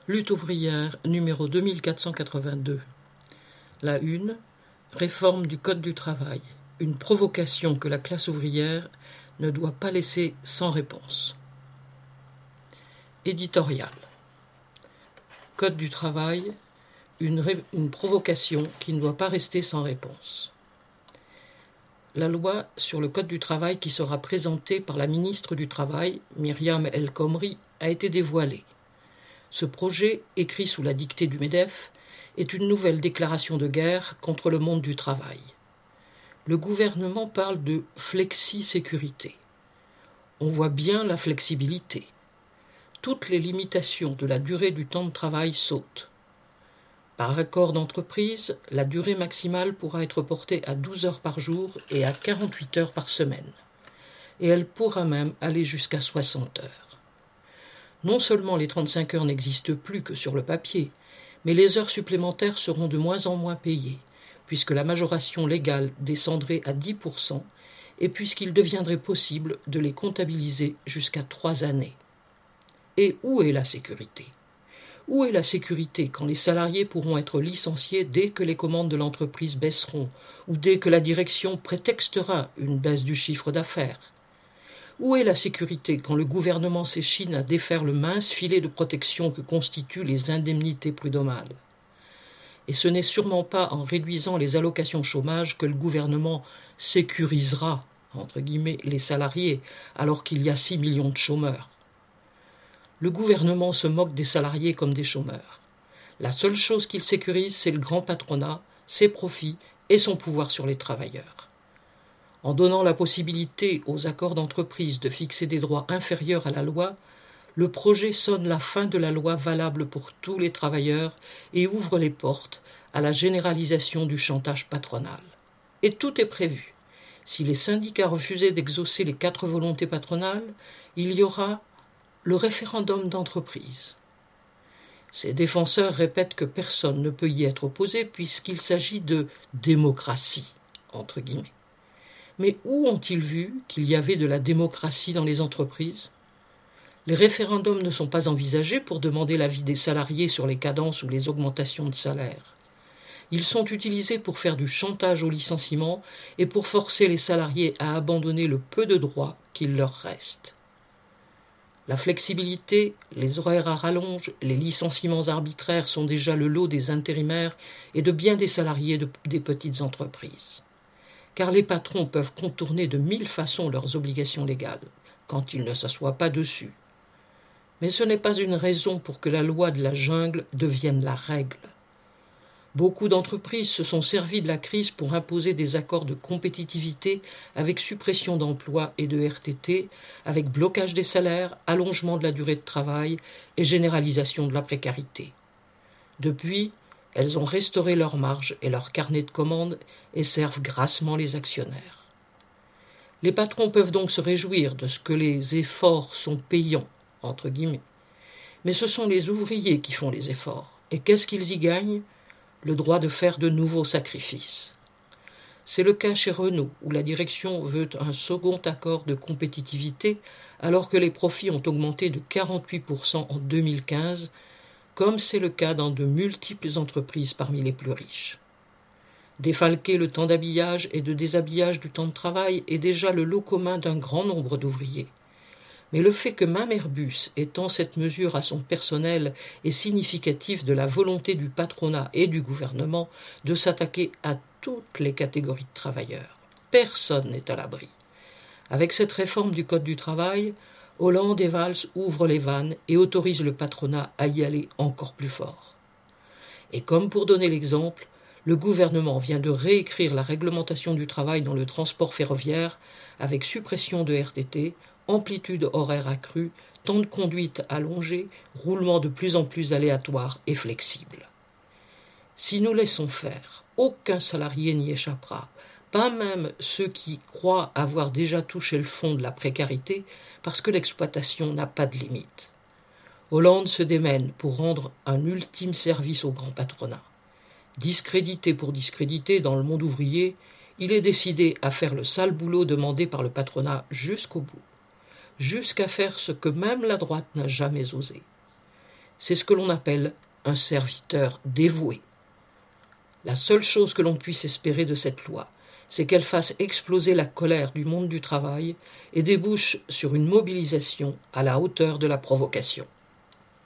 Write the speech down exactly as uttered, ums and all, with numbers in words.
Lutte ouvrière numéro deux mille quatre cent quatre-vingt-deux. La une. Réforme du Code du travail. Une provocation que la classe ouvrière ne doit pas laisser sans réponse. Éditorial. Code du travail. Une, ré... une provocation qui ne doit pas rester sans réponse. La loi sur le Code du travail qui sera présentée par la ministre du Travail, Myriam El Khomri, a été dévoilée. Ce projet, écrit sous la dictée du MEDEF, est une nouvelle déclaration de guerre contre le monde du travail. Le gouvernement parle de flexi-sécurité. On voit bien la flexibilité. Toutes les limitations de la durée du temps de travail sautent. Par accord d'entreprise, la durée maximale pourra être portée à douze heures par jour et à quarante-huit heures par semaine. Et elle pourra même aller jusqu'à soixante heures. Non seulement les trente-cinq heures n'existent plus que sur le papier, mais les heures supplémentaires seront de moins en moins payées, puisque la majoration légale descendrait à dix pour cent et puisqu'il deviendrait possible de les comptabiliser jusqu'à trois années. Et où est la sécurité ? Où est la sécurité quand les salariés pourront être licenciés dès que les commandes de l'entreprise baisseront ou dès que la direction prétextera une baisse du chiffre d'affaires ? Où est la sécurité quand le gouvernement s'échine à défaire le mince filet de protection que constituent les indemnités prud'homales ? Et ce n'est sûrement pas en réduisant les allocations chômage que le gouvernement « sécurisera » entre guillemets, les salariés alors qu'il y a six millions de chômeurs. Le gouvernement se moque des salariés comme des chômeurs. La seule chose qu'il sécurise, c'est le grand patronat, ses profits et son pouvoir sur les travailleurs. En donnant la possibilité aux accords d'entreprise de fixer des droits inférieurs à la loi, le projet sonne la fin de la loi valable pour tous les travailleurs et ouvre les portes à la généralisation du chantage patronal. Et tout est prévu. Si les syndicats refusaient d'exaucer les quatre volontés patronales, il y aura le référendum d'entreprise. Ses défenseurs répètent que personne ne peut y être opposé puisqu'il s'agit de démocratie, entre guillemets. Mais où ont-ils vu qu'il y avait de la démocratie dans les entreprises ? Les référendums ne sont pas envisagés pour demander l'avis des salariés sur les cadences ou les augmentations de salaire. Ils sont utilisés pour faire du chantage au licenciement et pour forcer les salariés à abandonner le peu de droits qu'il leur reste. La flexibilité, les horaires à rallonge, les licenciements arbitraires sont déjà le lot des intérimaires et de bien des salariés de, des petites entreprises. Car les patrons peuvent contourner de mille façons leurs obligations légales, quand ils ne s'assoient pas dessus. Mais ce n'est pas une raison pour que la loi de la jungle devienne la règle. Beaucoup d'entreprises se sont servies de la crise pour imposer des accords de compétitivité avec suppression d'emplois et de R T T, avec blocage des salaires, allongement de la durée de travail et généralisation de la précarité. Depuis, elles ont restauré leurs marges et leurs carnets de commandes et servent grassement les actionnaires. Les patrons peuvent donc se réjouir de ce que les efforts sont payants, entre guillemets. Mais ce sont les ouvriers qui font les efforts. Et qu'est-ce qu'ils y gagnent ? Le droit de faire de nouveaux sacrifices. C'est le cas chez Renault, où la direction veut un second accord de compétitivité, alors que les profits ont augmenté de quarante-huit pour cent en deux mille quinze, comme c'est le cas dans de multiples entreprises parmi les plus riches. Défalquer le temps d'habillage et de déshabillage du temps de travail est déjà le lot commun d'un grand nombre d'ouvriers. Mais le fait que même Airbus étend cette mesure à son personnel est significatif de la volonté du patronat et du gouvernement de s'attaquer à toutes les catégories de travailleurs. Personne n'est à l'abri. Avec cette réforme du Code du travail, Hollande et Valls ouvrent les vannes et autorisent le patronat à y aller encore plus fort. Et comme pour donner l'exemple, le gouvernement vient de réécrire la réglementation du travail dans le transport ferroviaire avec suppression de R T T, amplitude horaire accrue, temps de conduite allongé, roulement de plus en plus aléatoire et flexible. Si nous laissons faire, aucun salarié n'y échappera, pas même ceux qui croient avoir déjà touché le fond de la précarité, parce que l'exploitation n'a pas de limite. Hollande se démène pour rendre un ultime service au grand patronat. Discrédité pour discréditer dans le monde ouvrier, il est décidé à faire le sale boulot demandé par le patronat jusqu'au bout. Jusqu'à faire ce que même la droite n'a jamais osé. C'est ce que l'on appelle un serviteur dévoué. La seule chose que l'on puisse espérer de cette loi, c'est qu'elle fasse exploser la colère du monde du travail et débouche sur une mobilisation à la hauteur de la provocation.